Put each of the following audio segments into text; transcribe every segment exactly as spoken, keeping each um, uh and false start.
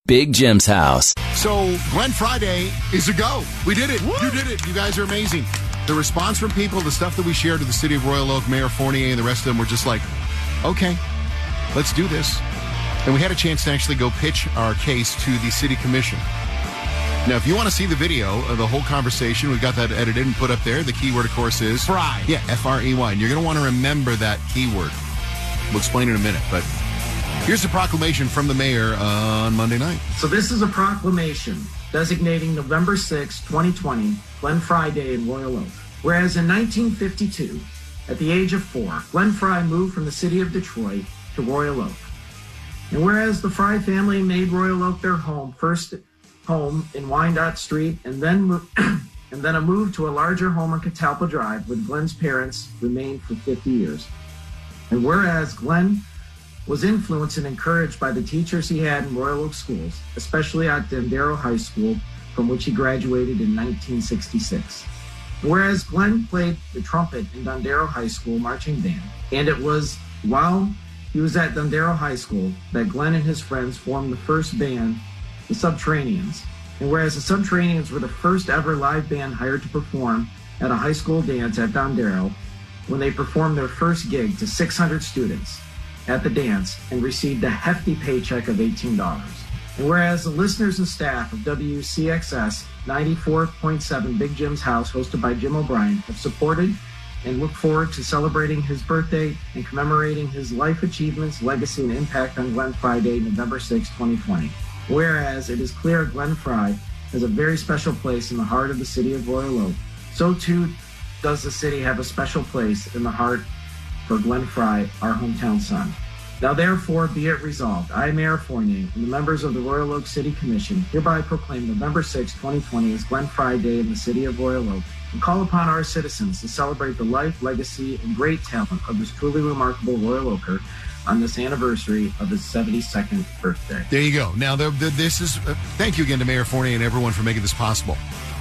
Big Jim's house. So Glenn Friday is a go. We did it. Woo! You did it. You guys are amazing. The response from people, the stuff that we shared to the city of Royal Oak, Mayor Fournier, and the rest of them were just like, okay, let's do this. And we had a chance to actually go pitch our case to the city commission. Now, if you want to see the video of the whole conversation, we've got that edited and put up there. The keyword, of course, is Fry. Yeah, F R E Y. And you're going to want to remember that keyword. We'll explain in a minute, but here's the proclamation from the mayor on Monday night. So this is a proclamation designating November sixth, twenty twenty, Glenn Fry Day in Royal Oak. Whereas in nineteen fifty-two, at the age of four, Glenn Fry moved from the city of Detroit to Royal Oak. And whereas the Fry family made Royal Oak their home, first home in Wyandotte Street, and then mo- and then a move to a larger home on Catalpa Drive, where Glenn's parents remained for fifty years. And whereas Glenn was influenced and encouraged by the teachers he had in Royal Oak schools, especially at Dondero High School, from which he graduated in nineteen sixty-six. Whereas Glenn played the trumpet in Dondero High School marching band, and it was while he was at Dondero High School that Glenn and his friends formed the first band, the Subterraneans. And whereas the Subterraneans were the first ever live band hired to perform at a high school dance at Dondero, when they performed their first gig to six hundred students at the dance and received a hefty paycheck of eighteen dollars. And whereas the listeners and staff of W C X S ninety-four point seven Big Jim's House, hosted by Jim O'Brien, have supported and look forward to celebrating his birthday and commemorating his life achievements, legacy, and impact on Glenn Fry Day, November sixth, twenty twenty. Whereas it is clear Glenn Fry has a very special place in the heart of the city of Royal Oak, so too does the city have a special place in the heart for Glenn Fry, our hometown son. Now therefore be it resolved, I, Mayor Fournier, and the members of the Royal Oak City Commission hereby proclaim November sixth, twenty twenty as Glenn Fry Day in the city of Royal Oak, and call upon our citizens to celebrate the life, legacy, and great talent of this truly remarkable Royal Oaker on this anniversary of his seventy-second birthday. There you go. Now, the, the, this is, uh, thank you again to Mayor Fournier and everyone for making this possible.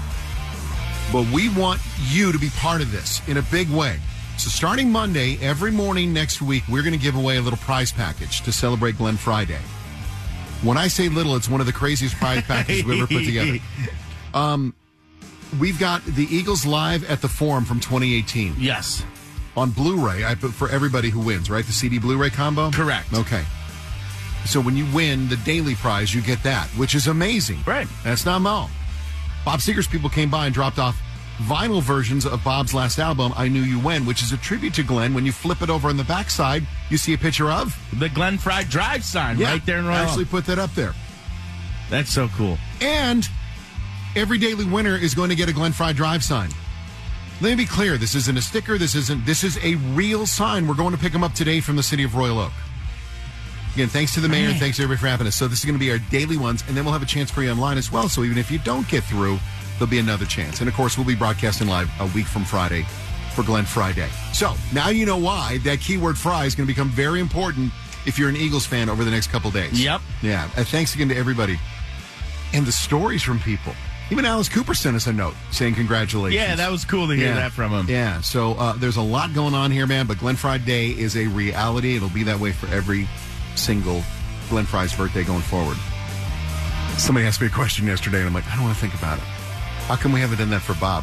But we want you to be part of this in a big way. So starting Monday, every morning next week, we're going to give away a little prize package to celebrate Glenn Fry Day. When I say little, it's one of the craziest prize packages we've ever put together. Um, we've got the Eagles Live at the Forum from twenty eighteen. Yes. On Blu-ray, I put for everybody who wins, right? The C D Blu-ray combo? Correct. Okay. So when you win the daily prize, you get that, which is amazing. Right. That's not mal. Bob Seger's people came by and dropped off vinyl versions of Bob's last album, I Knew You When, which is a tribute to Glenn. When you flip it over on the backside, you see a picture of the Glenn Fry Drive sign yeah, right there in Royal I actually Oak. put that up there. That's so cool. And every daily winner is going to get a Glenn Fry Drive sign. Let me be clear. This isn't a sticker. This isn't. This is a real sign. We're going to pick them up today from the city of Royal Oak. Again, thanks to the mayor and thanks to everybody for having us. So this is going to be our daily ones, and then we'll have a chance for you online as well. So even if you don't get through, there'll be another chance. And, of course, we'll be broadcasting live a week from Friday for Glenn Fry Day. So now you know why that keyword Fry is going to become very important if you're an Eagles fan over the next couple days. Yep. Yeah. Uh, thanks again to everybody. And the stories from people. Even Alice Cooper sent us a note saying congratulations. Yeah, that was cool to hear yeah. that from him. Yeah, so uh, there's a lot going on here, man, but Glenn Fry Day is a reality. It'll be that way for every single Glenn Fry's birthday going forward. Somebody asked me a question yesterday, and I'm like, I don't want to think about it. How come we haven't done that for Bob?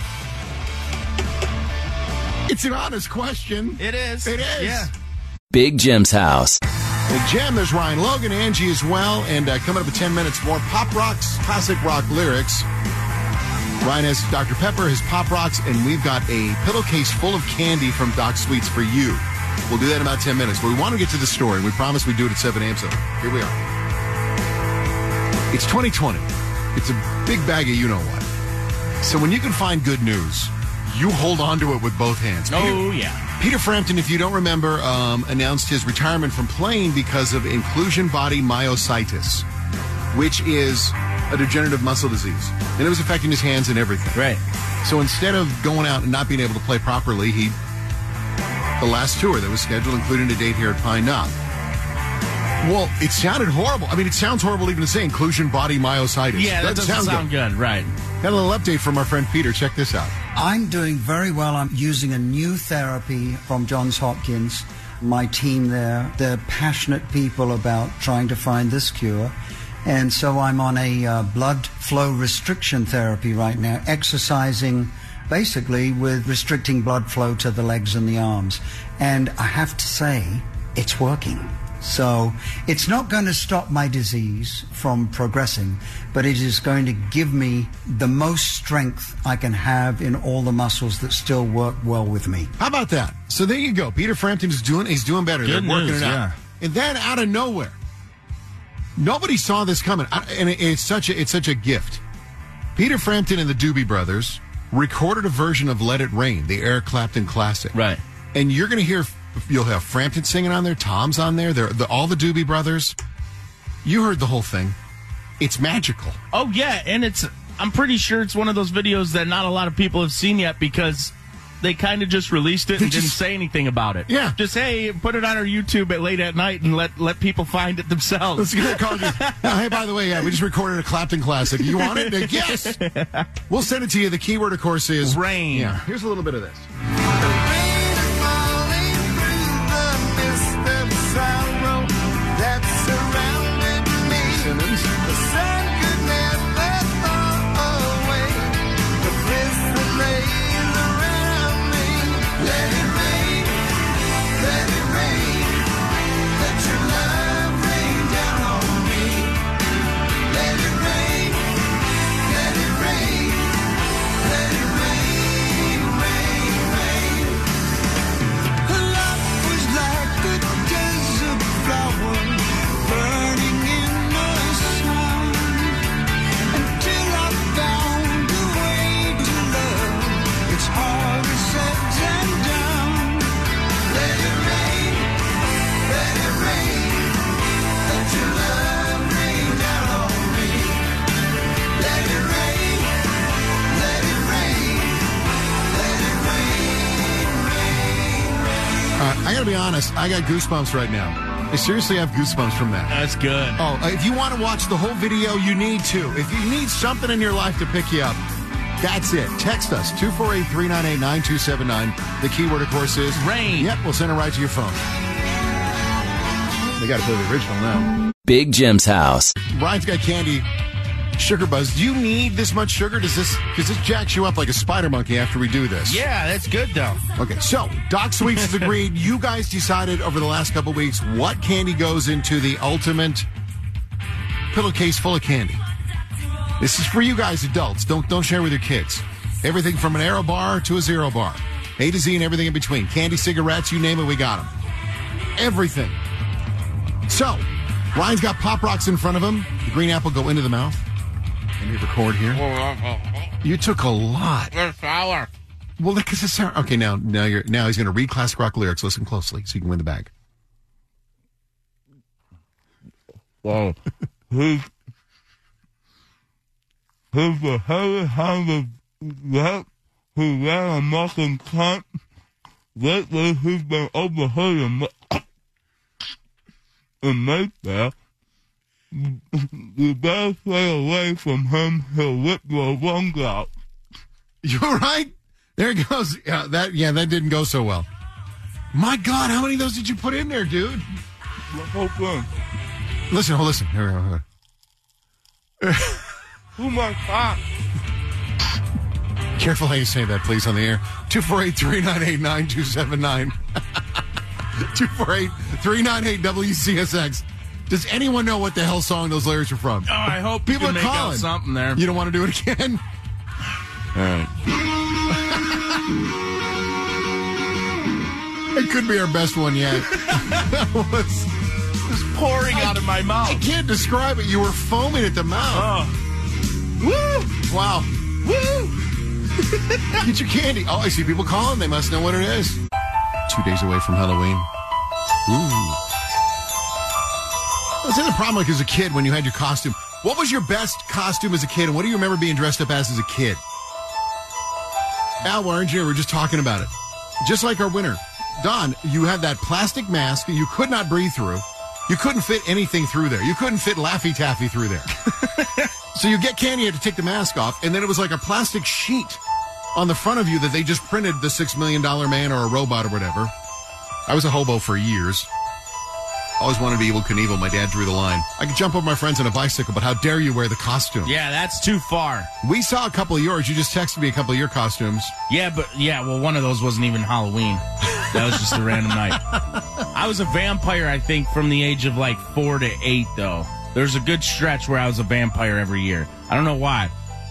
It's an honest question. It is. It is. Yeah. Big Jim's house. Big Jim, there's Ryan Logan, Angie as well, and uh, coming up in ten minutes, more Pop Rocks, classic rock lyrics. Ryan has Doctor Pepper, his Pop Rocks, and we've got a pillowcase full of candy from Doc Sweets for you. We'll do that in about ten minutes, but we want to get to the story, and we promised we'd do it at seven a.m., so here we are. It's twenty twenty. It's a big bag of you-know-what. So when you can find good news, you hold on to it with both hands. Oh, Peter, yeah. Peter Frampton, if you don't remember, um, announced his retirement from playing because of inclusion body myositis, which is a degenerative muscle disease. And it was affecting his hands and everything. Right. So instead of going out and not being able to play properly, he, the last tour that was scheduled, including a date here at Pine Knob. Well, it sounded horrible. I mean, it sounds horrible even to say inclusion body myositis. Yeah, that doesn't sound, sound good. good. Right. Got a little update from our friend Peter. Check this out. I'm doing very well. I'm using a new therapy from Johns Hopkins. My team there, they're passionate people about trying to find this cure. And so I'm on a uh, blood flow restriction therapy right now, exercising basically with restricting blood flow to the legs and the arms. And I have to say, it's working. So it's not going to stop my disease from progressing, but it is going to give me the most strength I can have in all the muscles that still work well with me. How about that? So there you go. Peter Frampton is doing, he's doing better. Good They're working news, it out. yeah. And then out of nowhere, nobody saw this coming. I, and it, it's such a, it's such a gift. Peter Frampton and the Doobie Brothers recorded a version of Let It Rain, the Eric Clapton classic. Right. And you're going to hear, you'll have Frampton singing on there, Tom's on there, they're, the, all the Doobie Brothers. You heard the whole thing. It's magical. Oh, yeah, and it's, I'm pretty sure it's one of those videos that not a lot of people have seen yet because they kind of just released it They and just- didn't say anything about it. Yeah. Just, hey, put it on our YouTube at late at night and let, let people find it themselves. Let's get a call. Now, hey, by the way, yeah, we just recorded a Clapton classic. You want it? Yes. We'll send it to you. The keyword, of course, is Rain. Yeah. Here's a little bit of this. Simmons. I gotta be honest, I got goosebumps right now. I seriously have goosebumps from that. That's good. Oh, if you want to watch the whole video, you need to. If you need something in your life to pick you up, that's it. Text us, two four eight, three nine eight, nine two seven nine. The keyword, of course, is Rain. Yep, we'll send it right to your phone. They gotta play the original now. Big Jim's house. Brian's got candy. Sugar Buzz, do you need this much sugar? Does this, because this jacks you up like a spider monkey after we do this? Yeah, that's good, though. Okay, so Doc Sweets has agreed. You guys decided over the last couple weeks what candy goes into the ultimate pillowcase full of candy. This is for you guys, adults. Don't don't share with your kids. Everything from an Aero bar to a Zero bar, A to Z, and everything in between. Candy, cigarettes, you name it, we got them. Everything. So Ryan's got Pop Rocks in front of him. The green apple go into the mouth. Let me record here. You took a lot. They're sour. Well, because it's sour. Okay, now, now you're now he's going to read classic rock lyrics. Listen closely, so you can win the bag. Wow. Who's who's the heavy handed rap who ran a mucking cunt? Lately, he's been overhearing in Mayfair. You better stay away from him. He'll rip your lungs out. You're right. There it goes. Yeah, that yeah, that didn't go so well. My God, how many of those did you put in there, dude? The whole thing. Listen, hold listen. Here we go. Here Oh my God. we go. Careful how you say that, please, on the air. two four eight, three nine eight, nine two seven nine. two four eight, three nine eight, W C S X. Does anyone know what the hell song those lyrics are from? Oh, I hope People you are can make calling. out something there. You don't want to do it again? All right. It could be our best one yet. That was It's pouring out of my I mouth. can't describe it. You were foaming at the mouth. Oh, Woo! Wow. Woo! Get your candy. Oh, I see people calling. They must know what it is. Two days away from Halloween. Ooh. That's the problem, like, as a kid when you had your costume. What was your best costume as a kid, and what do you remember being dressed up as as a kid? Al, our engineer, we were just talking about it. Just like our winner. Don, you had that plastic mask that you could not breathe through. You couldn't fit anything through there. You couldn't fit Laffy Taffy through there. So you get candy, you had to take the mask off, and then it was like a plastic sheet on the front of you that they just printed the Six Million Dollar Man or a robot or whatever. I was a hobo for years. Always wanted to be Evel Knievel. My dad drew the line. I could jump over my friends on a bicycle, but how dare you wear the costume? Yeah, that's too far. We saw a couple of yours. You just texted me a couple of your costumes. Yeah, but yeah, well, one of those wasn't even Halloween. That was just a random night. I was a vampire, I think, from the age of like four to eight, though. There's a good stretch where I was a vampire every year. I don't know why.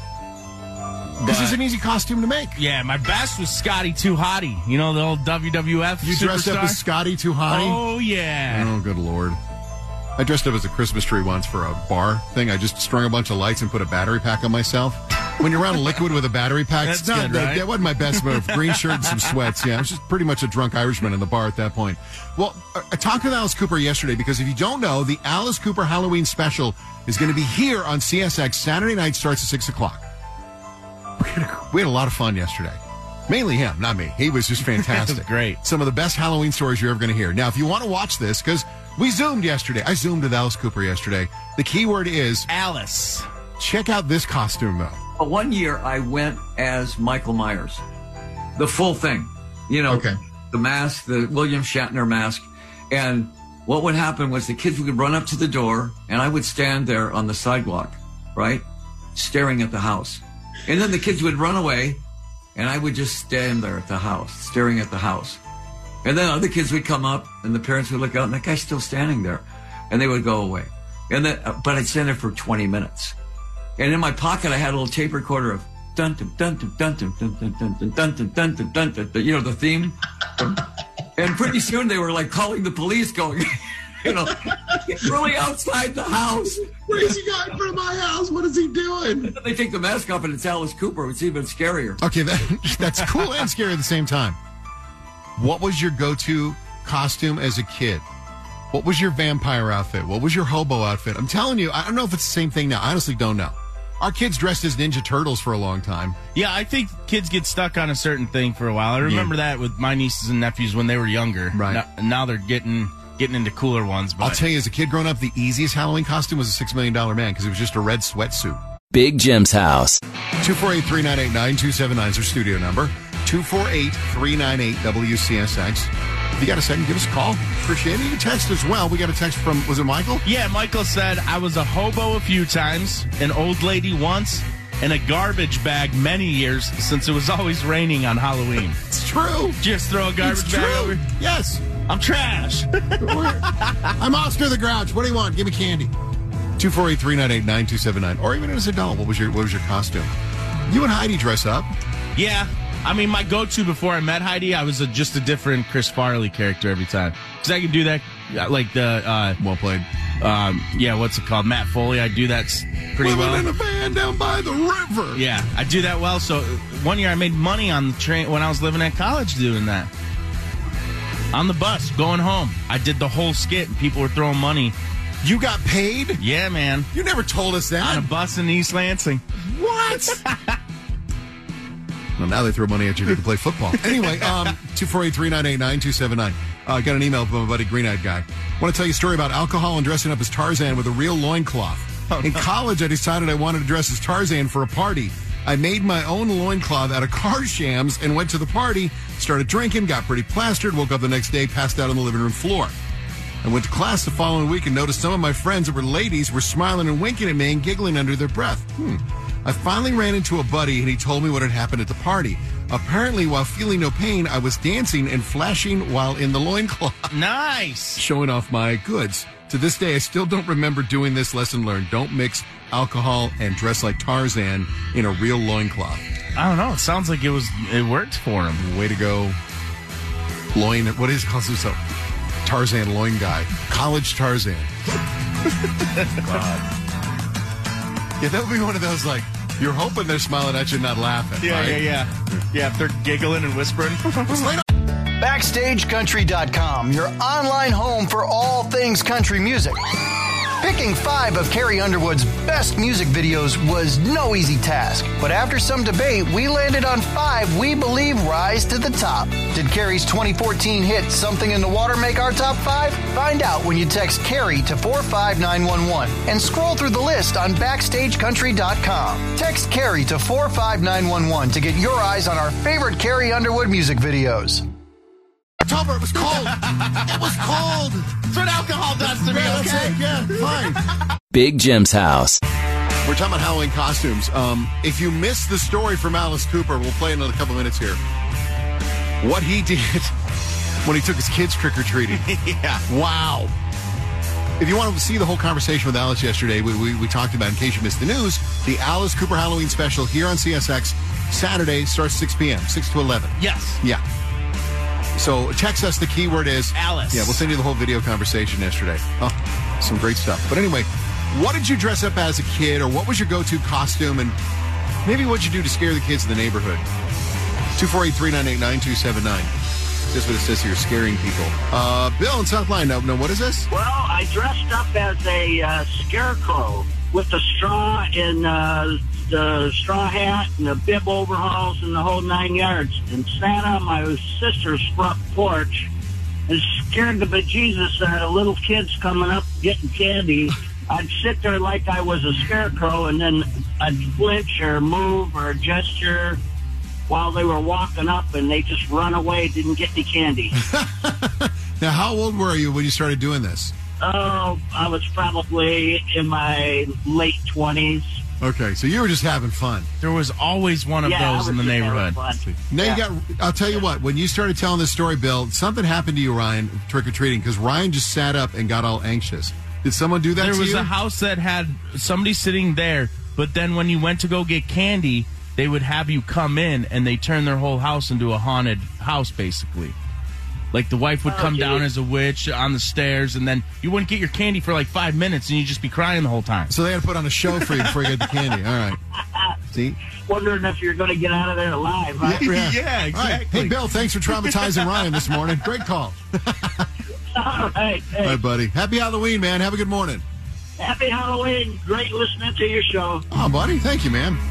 This But, is an easy costume to make. yeah, my best was Scotty Too Hottie. You know, the old W W F You dressed superstar? up as Scotty Too Hottie? Oh, yeah. Oh, good Lord. I dressed up as a Christmas tree once for a bar thing. I just strung a bunch of lights and put a battery pack on myself. When you're around liquid with a battery pack, That's it's not good, that, right? that wasn't my best move. Green shirt and some sweats. Yeah, I was just pretty much a drunk Irishman in the bar at that point. Well, I talked with Alice Cooper yesterday because if you don't know, the Alice Cooper Halloween special is going to be here on C S X. Saturday night starts at six o'clock. We had a lot of fun yesterday. Mainly him, not me. He was just fantastic. That was great. Some of the best Halloween stories you're ever going to hear. Now, if you want to watch this, because we Zoomed yesterday. I Zoomed with Alice Cooper yesterday. The key word is Alice. check out this costume, though. But one year I went as Michael Myers, the full thing, you know, Okay. the mask, the William Shatner mask. And what would happen was the kids would run up to the door and I would stand there on the sidewalk, right? Staring at the house. And then the kids would run away and I would just stand there at the house, staring at the house. And then other kids would come up and the parents would look out and that guy's still standing there and they would go away. And then, but I'd stand there for twenty minutes. And in my pocket, I had a little tape recorder of dun dun dun dun dun dun dun dun dun dun dun dun dun dun dun, you know, the theme. And pretty soon they were like calling the police, going, you know, it's really outside the house. Crazy guy in front of my house. What is he doing? And then they take the mask off and it's Alice Cooper. It's even scarier. Okay, that, that's cool and scary at the same time. What was your go-to costume as a kid? What was your vampire outfit? What was your hobo outfit? I'm telling you, I don't know if it's the same thing now. I honestly don't know. Our kids dressed as Ninja Turtles for a long time. Yeah, I think kids get stuck on a certain thing for a while. I remember that with my nieces and nephews when they were younger. Right. Now, now they're getting getting into cooler ones. But I'll tell you, as a kid growing up, the easiest Halloween costume was a Six Million Dollar Man because it was just a red sweatsuit. Big Jim's house. two four eight, three nine eight, nine two seven nine is our studio number. two four eight, three nine eight, W C S X. If you got a second, give us a call. Appreciate it. You can text as well. We got a text from, was it Michael? yeah, Michael said, I was a hobo a few times, an old lady once, and a garbage bag many years since it was always raining on Halloween. It's true. Just throw a garbage It's bag true. over. Yes. I'm trash. I'm Oscar the Grouch. What do you want? Give me candy. two four eight, three nine eight, nine two seven nine. Or even as an adult, what was your what was your costume? You and Heidi dress up. Yeah. I mean, my go-to before I met Heidi, I was a, just a different Chris Farley character every time. Because I can do that, like the, uh, Well played. um, yeah, what's it called? Matt Foley. I do that s- pretty Living well. in a van down by the river. Yeah, I do that well. So uh, one year I made money on the train when I was living at college doing that. On the bus, going home. I did the whole skit and people were throwing money. You got paid? Yeah, man. You never told us that. On a bus in East Lansing. What? Well, now they throw money at you to play football. Anyway, um, two four eight, three nine eight, nine two seven nine. I uh, got an email from my buddy Green-Eyed Guy. I want to tell you a story about alcohol and dressing up as Tarzan with a real loincloth. Oh, In no. college, I decided I wanted to dress as Tarzan for a party. I made my own loincloth out of car shams and went to the party, started drinking, got pretty plastered, woke up the next day, passed out on the living room floor. I went to class the following week and noticed some of my friends that were ladies were smiling and winking at me and giggling under their breath. Hmm. I finally ran into a buddy and he told me what had happened at the party. Apparently, while feeling no pain, I was dancing and flashing while in the loincloth, Nice. showing off my goods. To this day, I still don't remember doing this lesson learned. Don't mix alcohol and dress like Tarzan in a real loincloth. I don't know. It sounds like it was. It worked for him. Way to go. Loin, what is calls himself? Tarzan loin guy. College Tarzan. Yeah, that would be one of those, like, you're hoping they're smiling at you, not laughing. Yeah, right? yeah, yeah. Yeah, if they're giggling and whispering. Backstage Country dot com, your online home for all things country music. Picking five of Carrie Underwood's best music videos was no easy task, but after some debate, we landed on five we believe rise to the top. Did Carrie's twenty fourteen hit Something in the Water make our top five? Find out when you text Carrie to four five nine one one and scroll through the list on Backstage Country dot com. Text Carrie to four five nine one one to get your eyes on our favorite Carrie Underwood music videos. Talk cover. It was cold. It was cold. That's what alcohol does to me, Yeah, that's okay? it. Yeah, fine. Big Jim's house. We're talking about Halloween costumes. Um, if you missed the story from Alice Cooper, we'll play another couple minutes here. What he did when he took his kids trick-or-treating. Yeah. Wow. If you want to see the whole conversation with Alice yesterday, we, we, we talked about, in case you missed the news, the Alice Cooper Halloween special here on C S X Saturday starts six p.m., six to eleven. Yes. Yeah. So text us. The keyword is Alice. Yeah, we'll send you the whole video conversation yesterday. Oh, some great stuff. But anyway, what did you dress up as a kid, or what was your go-to costume, and maybe what'd you do to scare the kids in the neighborhood? two four eight, three nine eight, nine two seven nine. That's what it says here, scaring people. Uh, Bill in South Line. No, no, what is this? Well, I dressed up as a uh, scarecrow with the straw and uh, the straw hat and the bib overalls and the whole nine yards, and sat on my sister's front porch and scared the bejesus out of little kids coming up getting candy. I'd sit there like I was a scarecrow, and then I'd flinch or move or gesture while they were walking up, and they just run away, didn't get any candy. Now, how old were you when you started doing this? Oh, I was probably in my late twenties. Okay, so you were just having fun. There was always one of Yeah, I those in was the just having neighborhood. fun. Now Yeah. you got. I'll tell you what. When you started telling this story, Bill, something happened to you, Ryan, trick or treating, because Ryan just sat up and got all anxious. Did someone do that There to was you? a house that had somebody sitting there, but then when you went to go get candy, they would have you come in, and they turn their whole house into a haunted house, basically. Like the wife would Oh, come geez. down as a witch on the stairs, and then you wouldn't get your candy for like five minutes, and you'd just be crying the whole time. So they had to put on a show for you before you get the candy. All right. See? Wondering if you're going to get out of there alive. Huh? Yeah, All right. Hey, Bill, thanks for traumatizing Ryan this morning. Great call. All right. Hey, All right, buddy. Happy Halloween, man. Have a good morning. happy Halloween. Great listening to your show. Oh, buddy. Thank you, man.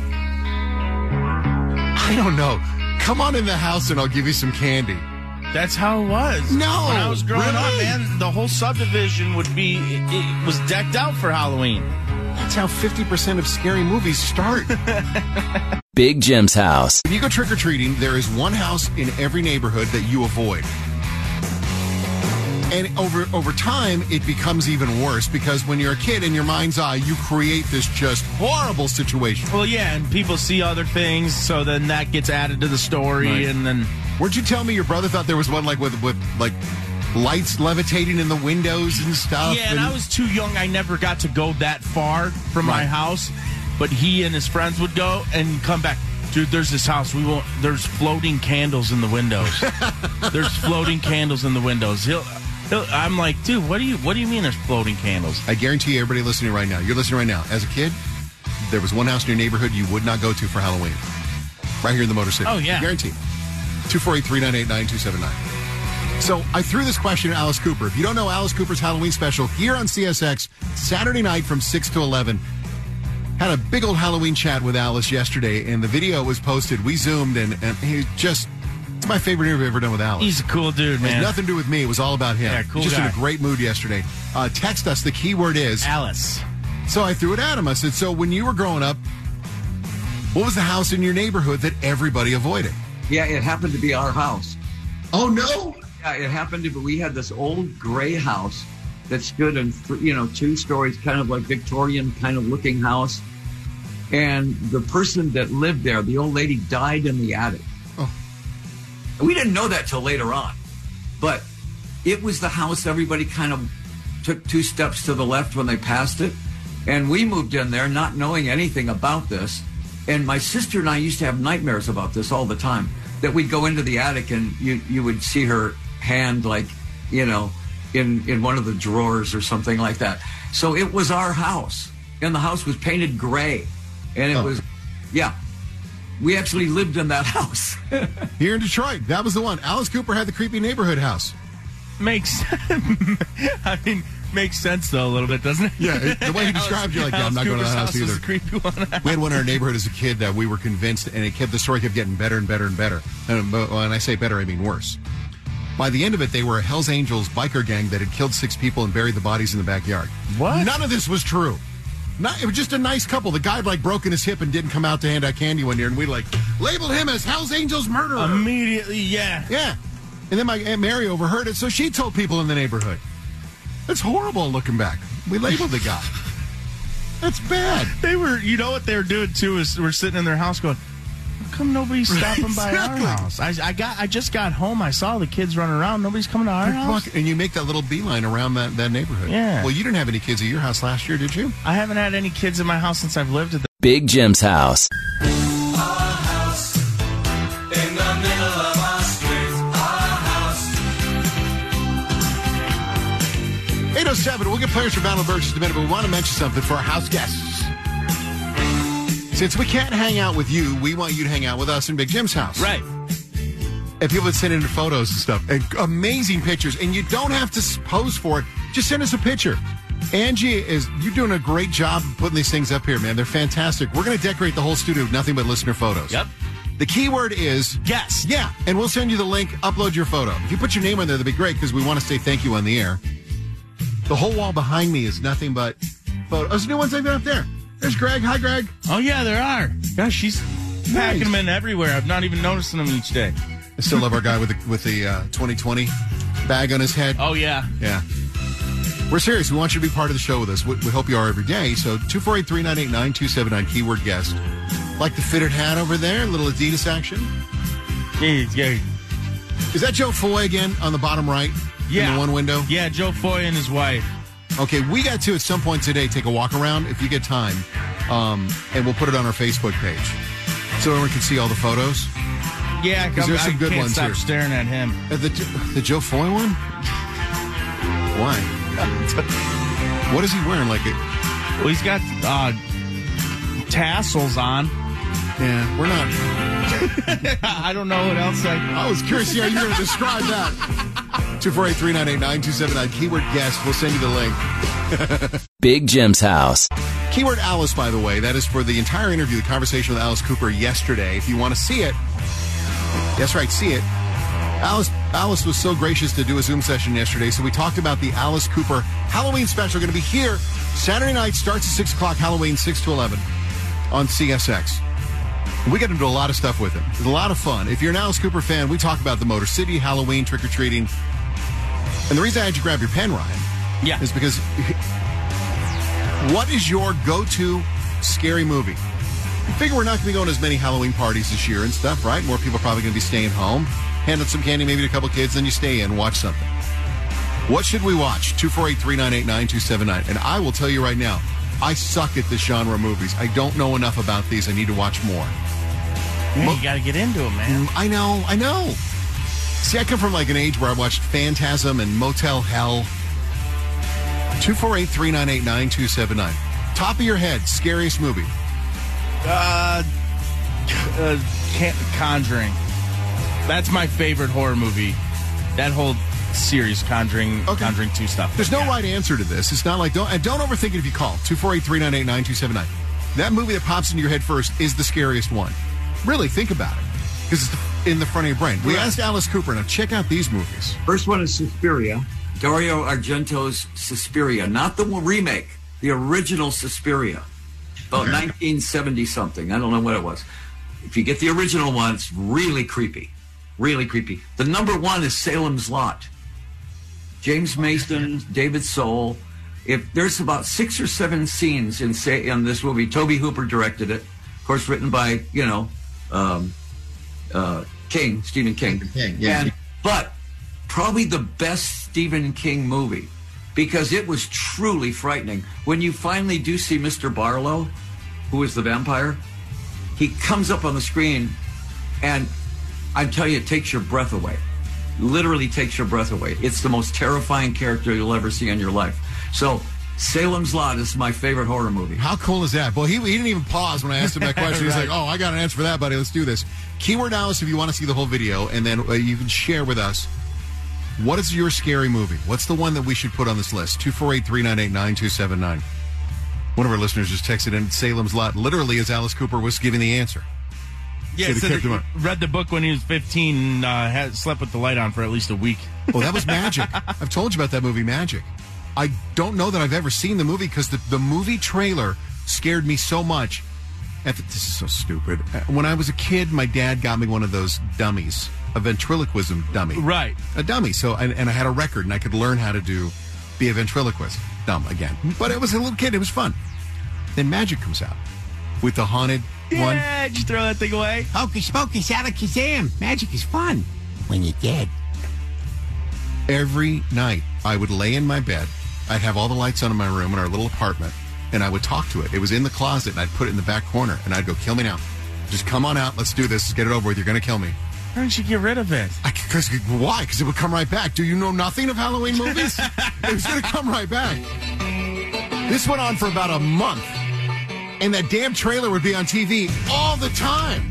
I don't know. Come on in the house and I'll give you some candy. That's how it was. No, when I was growing really? up, man, the whole subdivision would be it, it was decked out for Halloween. That's how fifty percent of scary movies start. Big Jim's house. If you go trick-or-treating, there is one house in every neighborhood that you avoid. And over over time, it becomes even worse because when you're a kid, in your mind's eye, you create this just horrible situation. Well, yeah, and people see other things, so then that gets added to the story, Right. and then Where'd you tell me your brother thought there was one like with with like lights levitating in the windows and stuff? yeah, and I was too young. I never got to go that far from my Right. house, but he and his friends would go and come back. Dude, there's this house. We won't. There's floating candles in the windows. There's floating candles in the windows. He'll, he'll. I'm like, dude, what do you? What do you mean there's floating candles? I guarantee you, everybody listening right now, you're listening right now. As a kid, there was one house in your neighborhood you would not go to for Halloween. Right here in the Motor City. Oh, yeah. Guaranteed. two four eight, three nine eight, nine two seven nine. So I threw this question to Alice Cooper. If you don't know Alice Cooper's Halloween special, here on C S X, Saturday night from six to eleven. Had a big old Halloween chat with Alice yesterday, and the video was posted. We zoomed, and, and he just, it's my favorite interview I've ever done with Alice. He's a cool dude, It man. has nothing to do with me. It was all about him. Yeah, cool Just in guy. a great mood yesterday. Uh, text us. The keyword is Alice. So I threw it at him. I said, so when you were growing up, what was the house in your neighborhood that everybody avoided? Yeah, it happened to be our house. Oh, no. Yeah, it happened to be, we had this old gray house that stood in, th- you know, two stories, kind of like Victorian kind of looking house. And the person that lived there, the old lady, died in the attic. Oh. And we didn't know that till later on. But it was the house everybody kind of took two steps to the left when they passed it. And we moved in there not knowing anything about this. And my sister and I used to have nightmares about this all the time, that we'd go into the attic and you, you would see her hand, like, you know, in, in one of the drawers or something like that. So it was our house. And the house was painted gray. And it Oh. was, yeah, we actually lived in that house. Here in Detroit. That was the one. Alice Cooper had the creepy neighborhood house. Makes. I mean, makes sense though a little bit, doesn't it? Yeah, it- the way he described you, like, yeah, I'm not going to that house was either. a creepy one. We had one in our neighborhood as a kid that we were convinced, and it kept the story kept getting better and better and better. And but when I say better, I mean worse. By the end of it, they were a Hells Angels biker gang that had killed six people and buried the bodies in the backyard. What? None of this was true. Not, it was just a nice couple. The guy had, like, broken his hip and didn't come out to hand out candy one year, and we like labeled him as Hells Angels murderer. Immediately, yeah. Yeah. And then my Aunt Mary overheard it, so she told people in the neighborhood. That's horrible looking back. We labeled the guy. That's bad. They were, you know what they were doing too is we're sitting in their house going, how come nobody's stopping Right, by exactly. our house? I, I got, I just got home. I saw the kids running around. Nobody's coming to our They're house. walking- and you make that little beeline around that, that neighborhood. Yeah. Well, you didn't have any kids at your house last year, did you? I haven't had any kids in my house since I've lived at the. Big Jim's house. eight oh seven, we'll get players for Battle of Birds in just a minute, but we want to mention something for our house guests. Since we can't hang out with you, we want you to hang out with us in Big Jim's house. Right. And people would send in photos and stuff, and amazing pictures, and you don't have to pose for it. Just send us a picture. Angie, is you're doing a great job of putting these things up here, man. They're fantastic. We're going to decorate the whole studio with nothing but listener photos. Yep. The key word is Guest. Yeah, and we'll send you the link. Upload your photo. If you put your name on there, that'd be great because we want to say thank you on the air. The whole wall behind me is nothing but photos. Oh, there's new ones I've got up there. There's Greg. Hi, Greg. Oh, yeah, there are. Gosh, she's packing them in everywhere. I'm not even noticing them each day. I still love our guy with the with the uh, twenty twenty bag on his head. Oh, yeah. Yeah. We're serious. We want you to be part of the show with us. We, we hope you are every day. So two four eight, three nine eight, nine two seven nine, keyword guest. Like the fitted hat over there, little Adidas action. Yeah, yeah. Is that Joe Foy again on the bottom right? Yeah. In the one window? Yeah, Joe Foy and his wife. Okay, we got to, at some point today, take a walk around if you get time, um, and we'll put it on our Facebook page so everyone can see all the photos. Yeah, because there's some I good can't ones stop here. staring at him. Uh, the the Joe Foy one? Why? What is he wearing? Like it? Well, he's got uh, tassels on. Yeah, we're not. I don't know what else I. I was curious how you're going to describe that. two four eight, three nine eight, nine two seven nine, keyword guest. We'll send you the link. Big Jim's house. Keyword Alice, by the way. That is for the entire interview, the conversation with Alice Cooper yesterday. If you want to see it, that's right, see it. Alice Alice was so gracious to do a Zoom session yesterday, so we talked about the Alice Cooper Halloween special. Going to be here Saturday night, starts at six o'clock, Halloween, six to eleven on C S X. We got into a lot of stuff with him. It was a lot of fun. If you're an Alice Cooper fan, we talk about the Motor City, Halloween, trick-or-treating. And the reason I had you grab your pen, Ryan, Yeah. is because what is your go-to scary movie? I figure we're not going to be going to as many Halloween parties this year and stuff, right? More people are probably going to be staying home, handing some candy maybe to a couple kids, then you stay in and watch something. What should we watch? two four eight, three nine eight, nine two seven nine. And I will tell you right now, I suck at this genre of movies. I don't know enough about these. I need to watch more. Yeah, you got to get into it, man. I know, I know. See, I come from like an age where I watched Phantasm and Motel Hell. two four eight, three nine eight, nine two seven nine. Top of your head, scariest movie. Uh, uh Can- Conjuring. That's my favorite horror movie. That whole series, Conjuring, Okay. Conjuring two stuff. There's no Yeah. right answer to this. It's not like, don't, and don't overthink it if you call. two four eight, three nine eight, nine two seven nine. That movie that pops into your head first is the scariest one. Really, think about it. Because it's the, in the front of your brain. We Right. asked Alice Cooper, now check out these movies. First one is Suspiria. Dario Argento's Suspiria, not the one remake, the original Suspiria. About nineteen seventy something. I don't know what it was. If you get the original one, it's really creepy. Really creepy. The number one is Salem's Lot. James Mason, David Soul. If there's about six or seven scenes in say in this movie, Toby Hooper directed it. Of course, written by, you know, um, uh, King, Stephen King. King, yeah. And, but probably the best Stephen King movie because it was truly frightening. When you finally do see Mister Barlow, who is the vampire, he comes up on the screen and I tell you, it takes your breath away. Literally takes your breath away. It's the most terrifying character you'll ever see in your life. So Salem's Lot is my favorite horror movie. How cool is that? Well, he, he didn't even pause when I asked him that question. He's Right. like, oh, I got an answer for that, buddy. Let's do this. Keyword Alice, if you want to see the whole video, and then uh, you can share with us, what is your scary movie? What's the one that we should put on this list? two four eight, three nine eight, nine two seven nine. One of our listeners just texted in Salem's Lot, literally as Alice Cooper was giving the answer. Yeah, Should've said kept him he up. read the book when he was fifteen and uh, had, slept with the light on for at least a week. Oh, that was Magic. I've told you about that movie, Magic. I don't know that I've ever seen the movie because the, the movie trailer scared me so much. At the, this is so stupid. Uh, When I was a kid, my dad got me one of those dummies. a ventriloquism dummy. Right. A dummy. So, and, and I had a record, and I could learn how to do, be a ventriloquist. Dumb again. But it was a little kid. It was fun. Then Magic comes out with the haunted yeah, one. Yeah, did you throw that thing away? Hocus pocus, alakazam. Magic is fun when you're dead. Every night, I would lay in my bed. I'd have all the lights on in my room in our little apartment, and I would talk to it. It was in the closet, and I'd put it in the back corner, and I'd go, kill me now. Just come on out. Let's do this. Get it over with. You're going to kill me. Why didn't you get rid of it? I, cause, why? Because it would come right back. Do you know nothing of Halloween movies? It was going to come right back. This went on for about a month, and that damn trailer would be on T V all the time.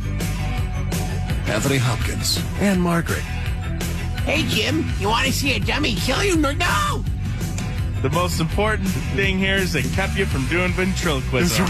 Anthony Hopkins and Margaret. Hey, Jim, you want to see a dummy kill you? No, no! The most important thing here is they kept you from doing ventriloquism.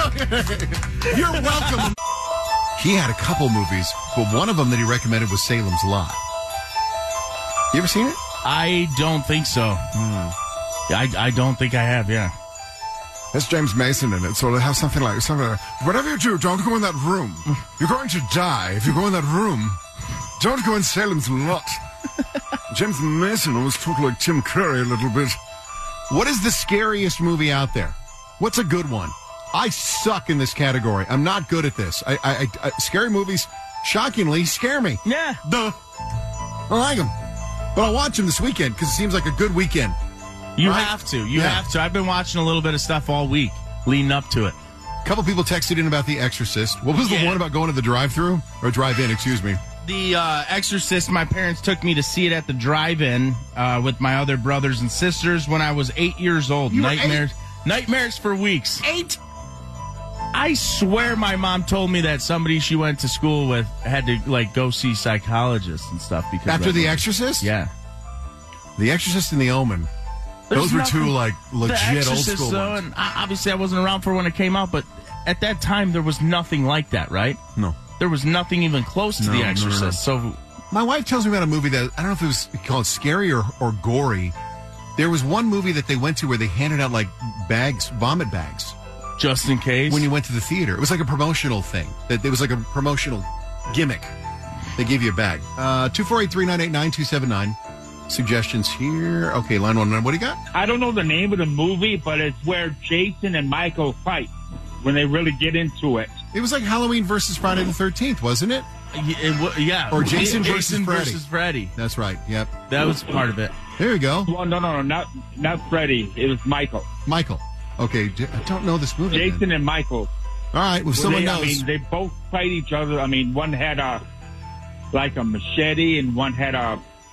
You're welcome. He had a couple movies, but one of them that he recommended was Salem's Lot. You ever seen it? I don't think so. Hmm. I, I don't think I have, yeah. That's James Mason in it, so it'll have something like, something like, whatever you do, don't go in that room. You're going to die if you go in that room. Don't go in Salem's Lot. James Mason always talked like Tim Curry a little bit. What is the scariest movie out there? What's a good one? I suck in this category. I'm not good at this. I, I, I, I scary movies, shockingly, scare me. Yeah. Duh. I like them. But I'll watch them this weekend because it seems like a good weekend. You right? have to. You yeah. have to. I've been watching a little bit of stuff all week leading up to it. A couple people texted in about The Exorcist. What was yeah. the one about going to the drive-thru? Or drive-in, excuse me. The uh, Exorcist, my parents took me to see it at the drive-in uh, with my other brothers and sisters when I was eight years old. You were Nightmares, eight? nightmares for weeks. Eight? I swear my mom told me that somebody she went to school with had to, like, go see psychologists and stuff. because After The movie. Exorcist? Yeah. The Exorcist and The Omen. There's Those were nothing- two, like, legit The Exorcist, old school though, ones. and I, obviously I wasn't around for when it came out, but at that time there was nothing like that, right? No. There was nothing even close to No, The no, no, Exorcist. no. So My wife tells me about a movie that, I don't know if it was called scary or, or gory. There was one movie that they went to where they handed out, like, bags, vomit bags. just in case. When you went to the theater. It was like a promotional thing. It was like a promotional gimmick. They gave you a bag. Uh, two four eight, three nine eight, nine two seven nine. Suggestions here. Okay, line one. What do you got? I don't know the name of the movie, but it's where Jason and Michael fight when they really get into it. It was like Halloween versus Friday the thirteenth, wasn't it? It, it, yeah. Or Jason, Jason versus Freddy. versus Freddy. That's right. Yep. That was part of it. There you go. Well, no, no, no, not not Freddy. It was Michael. Michael. Okay, I don't know this movie. Jason then. and Michael. All right, well, well someone they, knows. I mean, they both fight each other. I mean, one had a like a machete, and one had a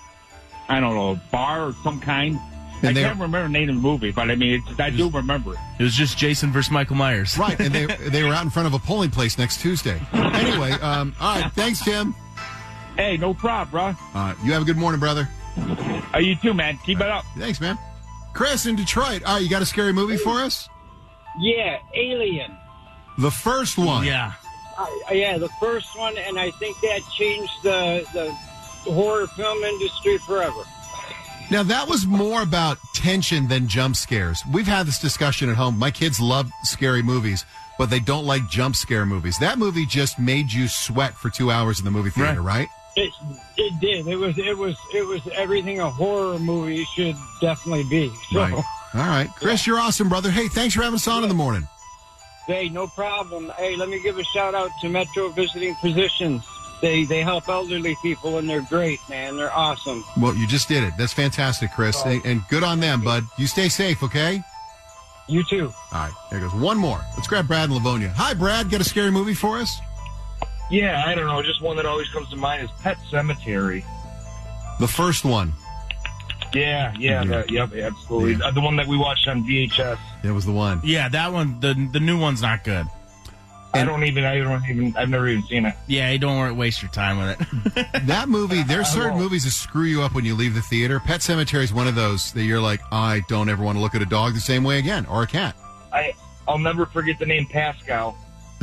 I don't know, a bar or some kind. And I they- can't remember the name of the movie, but I mean, it's, I do remember it. It was just Jason versus Michael Myers. Right, and they they were out in front of a polling place next Tuesday. Anyway, um, all right, thanks, Tim. Hey, no problem, bro. Uh, you have a good morning, brother. Uh, you too, man. Keep it up. Thanks, man. Chris in Detroit. All right, you got a scary movie for us? Yeah, Alien. The first one. Yeah. Uh, yeah, the first one, and I think that changed the the horror film industry forever. Now, that was more about tension than jump scares. We've had this discussion at home. My kids love scary movies, but they don't like jump scare movies. That movie just made you sweat for two hours in the movie theater, right? It it did. It was it was it was everything a horror movie should definitely be. So, Right. All right. Chris, you're awesome, brother. Hey, thanks for having us on in the morning. Hey, no problem. Hey, let me give a shout out to Metro Visiting Physicians. They they help elderly people, and they're great, man. They're awesome. Well, you just did it. That's fantastic, Chris. And, and good on them, bud. You stay safe, okay? You too. All right. There goes one more. Let's grab Brad in Livonia. Hi, Brad. Got a scary movie for us? Yeah, I don't know. Just one that always comes to mind is Pet Sematary. The first one. Yeah, yeah, Yeah. that- yep, absolutely. Yeah. Uh, the one that we watched on V H S. That was the one. Yeah, that one, the the new one's not good. I don't even, I don't even, I've never even seen it. Yeah, you don't want to waste your time with it. That movie, there's I certain won't. movies that screw you up when you leave the theater. Pet Sematary is one of those that you're like, I don't ever want to look at a dog the same way again, or a cat. I, I'll never forget the name Pascal.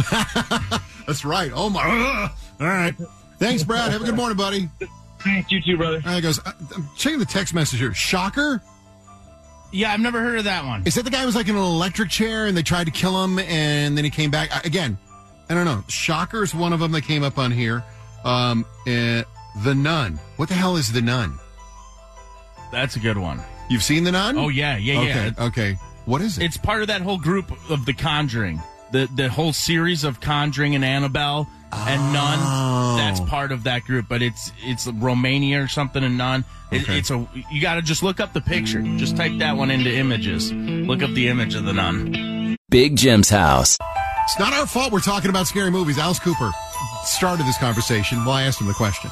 That's right. Oh, my. Ugh. All right. Thanks, Brad. Have a good morning, buddy. Thank you too, brother. All right, goes, I'm checking the text message here. Shocker? Yeah, I've never heard of that one. Is that the guy who was like in an electric chair and they tried to kill him and then he came back? I- Again, I don't know. Shocker is one of them that came up on here. Um, and The Nun. What the hell is The Nun? That's a good one. You've seen The Nun? Oh, yeah, yeah, okay, yeah. Okay. What is it? It's part of that whole group of The Conjuring. The the whole series of Conjuring and Annabelle and Oh. Nun. That's part of that group, but it's it's Romania or something and Nun. It, Okay. It's a you got to just look up the picture. Just type that one into images. Look up the image of the Nun. Big Jim's house. It's not our fault we're talking about scary movies. Alice Cooper started this conversation while I asked him the question.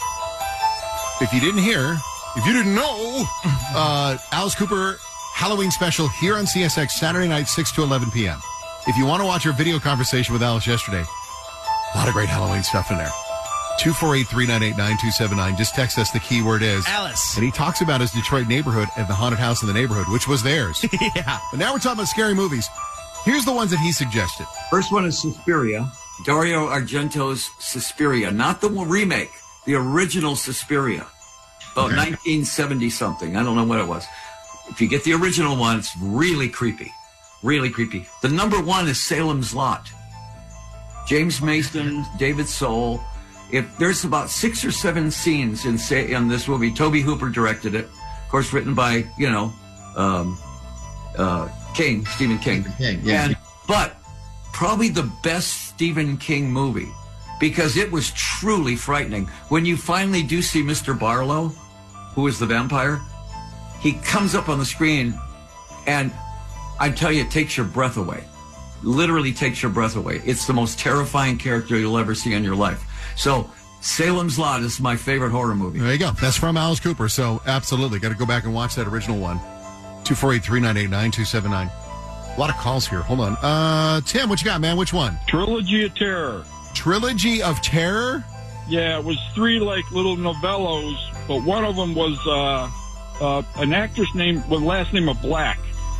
If you didn't hear, if you didn't know, uh, Alice Cooper Halloween special here on C S X Saturday night, six to eleven p.m. If you want to watch our video conversation with Alice yesterday, a lot of great Halloween stuff in there. two four eight, three nine eight, nine two seven nine. Just text us. The keyword is Alice. And he talks about his Detroit neighborhood and the haunted house in the neighborhood, which was theirs. Yeah. But now we're talking about scary movies. Here's the ones that he suggested. First one is Suspiria. Dario Argento's Suspiria, not the one remake, the original Suspiria. About nineteen seventy something. I don't know what it was. If you get the original one, it's really creepy. Really creepy. The number one is Salem's Lot. James Mason, David Soul. If there's about six or seven scenes in say in this movie, Toby Hooper directed it. Of course, written by, you know, um, uh, King, Stephen King. King, yeah. And, but probably the best Stephen King movie because it was truly frightening. When you finally do see Mister Barlow, who is the vampire, he comes up on the screen and I tell you, it takes your breath away. Literally takes your breath away. It's the most terrifying character you'll ever see in your life. So Salem's Lot is my favorite horror movie. There you go. That's from Alice Cooper. So absolutely. Got to go back and watch that original one. two four eight, three nine eight, nine two seven nine. A lot of calls here. Hold on. Uh, Tim, what you got, man? Which one? Trilogy of Terror. Trilogy of Terror? Yeah, it was three like little novellos, but one of them was uh, uh, an actress named with last name of Black.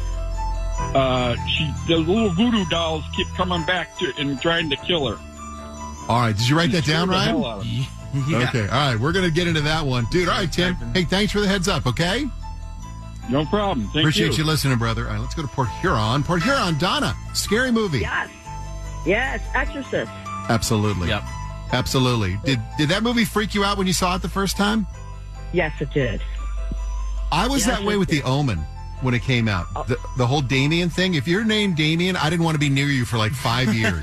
Uh, she the little voodoo dolls keep coming back to and trying to kill her. All right. Did you write that down, Scared the Ryan? hell out of me. Yeah. Okay. All right. We're going to get into that one. Dude, all right, Tim. Hey, thanks for the heads up, okay? No problem. Thank Appreciate you. you. listening, brother. All right, let's go to Port Huron. Port Huron, Donna. Scary movie. Yes. Yes, Exorcist. Absolutely. Yep. Absolutely. Did did that movie freak you out when you saw it the first time? Yes, it did. I was Yes, that way it with did. The Omen when it came out. The, the whole Damien thing. If you're named Damien, I didn't want to be near you for like five years.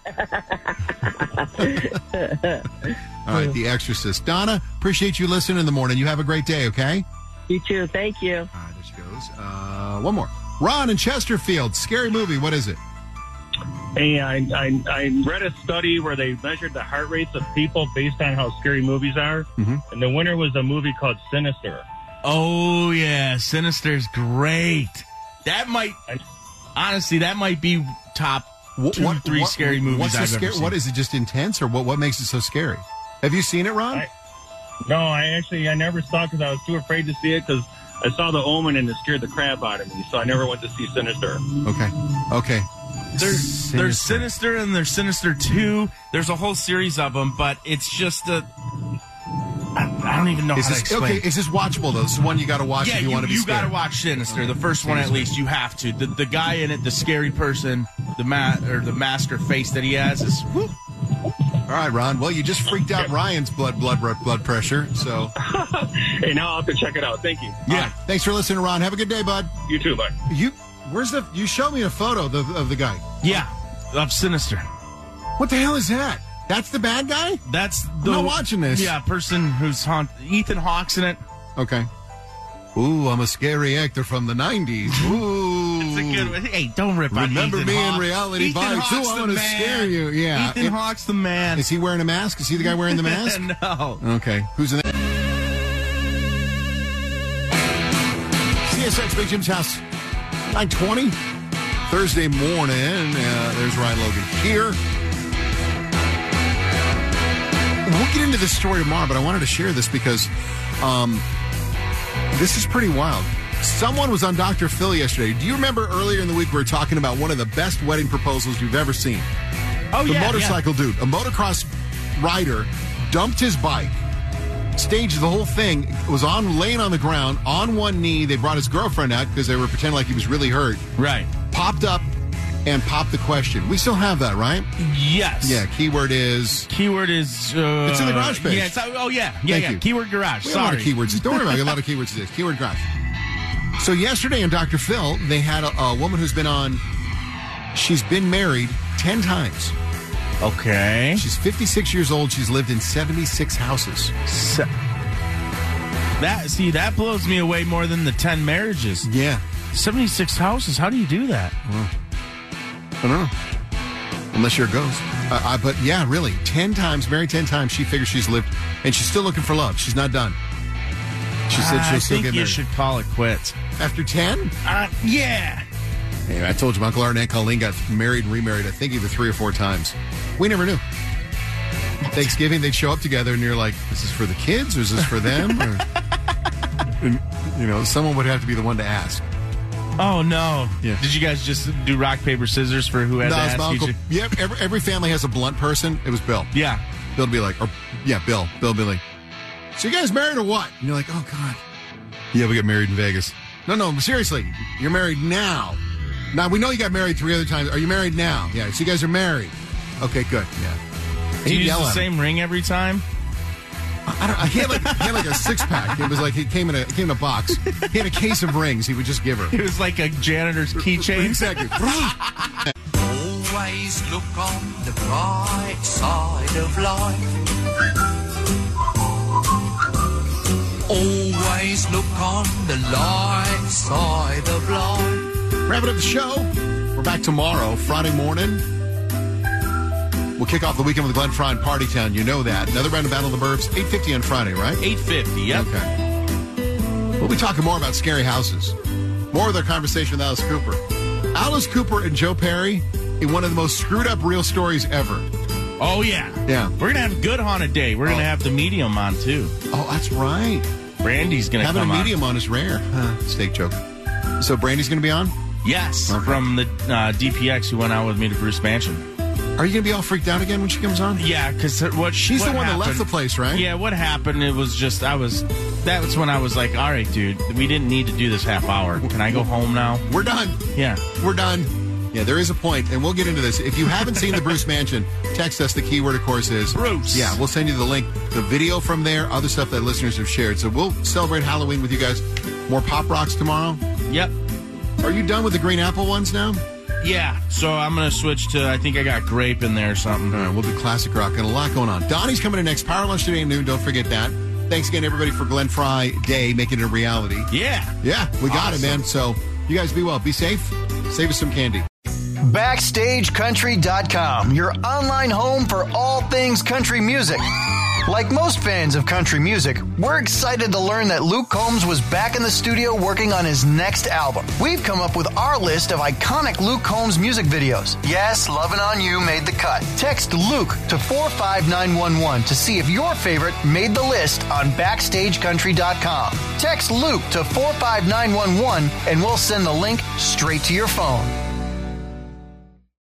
All right, The Exorcist. Donna, appreciate you listening in the morning. You have a great day, okay? You too. Thank you. All right, there she goes. Uh, one more. Ron in Chesterfield. Scary movie. What is it? Hey, I, I I read a study where they measured the heart rates of people based on how scary movies are, mm-hmm. and the winner was a movie called Sinister. Oh, yeah. Sinister's great. That might, honestly, that might be top What, two, what, three what- scary movies what's the I've scary, ever seen. What is it? Just intense, or what? What makes it so scary? Have you seen it, Ron? I, no, I actually I never saw it because I was too afraid to see it because I saw The Omen and it scared the crap out of me, so I never went to see Sinister. Okay. Okay. There's Sinister. there's Sinister and there's Sinister two. There's a whole series of them, but it's just a. I, I don't even know Is how this, to explain. okay, is this watchable, though? This is one you got to watch yeah, if you, you, want to be you scared. gotta watch Sinister. The first one, at least, you have to. The the guy in it, the scary person, the ma- or the mask or face that he has is. Whew. All right, Ron. Well, you just freaked out Ryan's blood, blood, blood, blood pressure. So, Hey, now I'll have to check it out. Thank you. yeah. All right. Thanks for listening, Ron. Have a good day, bud. You too, bye. You, where's the? You showed me a photo of the, of the guy. Yeah, of Sinister. What the hell is that? That's the bad guy? That's I'm the not watching this. Yeah, person who's haunt Ethan Hawke's in it. Okay. Ooh, I'm a scary actor from the nineties. Ooh. It's a good one. Hey, don't rip on Remember Ethan me in Hawke. reality Ethan vibes. Hawke's Ooh, I the want to man. scare you. Yeah. Ethan It- Hawke's the man. Is he wearing a mask? Is he the guy wearing the mask? No. Okay. Who's in there? C S X Big Jim's house. nine twenty. Thursday morning. Uh, there's Ryan Logan here. We'll get into this story tomorrow, but I wanted to share this because um, this is pretty wild. Someone was on Doctor Phil yesterday. Do you remember earlier in the week we were talking about one of the best wedding proposals you've ever seen? Oh, the yeah, motorcycle dude, a motocross rider, dumped his bike, staged the whole thing, was on laying on the ground on one knee. They brought his girlfriend out because they were pretending like he was really hurt. Right. Popped up and pop the question. We still have that, right? Yes. Yeah, keyword is... Keyword is... Uh, it's in the garage page. Yeah, it's, oh, yeah. Yeah, Thank yeah. you. Keyword garage. We have Sorry. a lot of keywords. Don't worry about it. We have a lot of keywords today. Keyword garage. So yesterday on Doctor Phil, they had a, a woman who's been on... She's been married ten times. Okay. She's fifty-six years old. She's lived in seventy-six houses. Se- that See, that blows me away more than the ten marriages. Yeah. seventy-six houses. How do you do that? Well, I don't know. Unless you're a ghost. Uh, uh, but yeah, really. Ten times, married ten times, she figures she's lived, and she's still looking for love. She's not done. She said she'll I still think get you married. should call it quits. After ten? Uh, yeah. Hey, I told you, my Uncle Art and Aunt Colleen got married and remarried, I think, either three or four times. We never knew. Thanksgiving, they'd show up together, and you're like, is this for the kids, or is this for them? Or, and, you know, someone would have to be the one to ask. Oh, no. Yeah. Did you guys just do rock, paper, scissors for who had no, to it's ask my each uncle. Yeah, every, every family has a blunt person. It was Bill. Yeah. Bill would be like, or, yeah, Bill. Bill would be like, so you guys married or what? And you're like, oh, God. Yeah, we got married in Vegas. No, no, seriously. You're married now. Now, we know you got married three other times. Are you married now? Yeah, so you guys are married. Okay, good. Yeah. Do you use yell the at same him. ring every time? I don't. He had like he had like a six pack. It was like he came in a came in a box. He had a case of rings. He would just give her. It was like a janitor's keychain. Exactly. Always look on the bright side of life. Always look on the light side of life. Wrapping up the show. We're back tomorrow, Friday morning. We'll kick off the weekend with Glenn Fry and Party Town. You know that. Another round of Battle of the Burbs, eight fifty on Friday, right? eight fifty, yep. Okay. We'll be talking more about scary houses. More with our conversation with Alice Cooper. Alice Cooper and Joe Perry in one of the most screwed up real stories ever. Oh, yeah. Yeah. We're going to have a good haunted day. We're going to have the medium on, too. Oh, that's right. Brandy's going to come on. Having a medium on is rare. Huh, steak joke. So Brandy's going to be on? Yes, Okay. from the uh, D P X who went out with me to Bruce Mansion. Are you going to be all freaked out again when she comes on? Yeah, because what She's what the one happened, that left the place, right? Yeah, what happened, it was just, I was, that was when I was like, all right, dude, we didn't need to do this half hour. Can I go home now? We're done. Yeah. We're done. Yeah, there is a point, and we'll get into this. If you haven't seen the Bruce Mansion, text us. The keyword, of course, is Bruce. Yeah, we'll send you the link, the video from there, other stuff that listeners have shared. So we'll celebrate Halloween with you guys. More Pop Rocks tomorrow. Yep. Are you done with the green apple ones now? Yeah, so I'm going to switch to, I think I got grape in there or something. All right, we'll do classic rock and a lot going on. Donnie's coming in next. Power Lunch today at noon. Don't forget that. Thanks again, everybody, for Glenn Fry Day, making it a reality. Yeah. Yeah, we got Awesome. it, man. So you guys be well. Be safe. Save us some candy. Backstage Country dot com, your online home for all things country music. Like most fans of country music, we're excited to learn that Luke Combs was back in the studio working on his next album. We've come up with our list of iconic Luke Combs music videos. Yes, Lovin' On You made the cut. Text Luke to four five nine one one to see if your favorite made the list on Backstage Country dot com. Text Luke to four five nine one one and we'll send the link straight to your phone.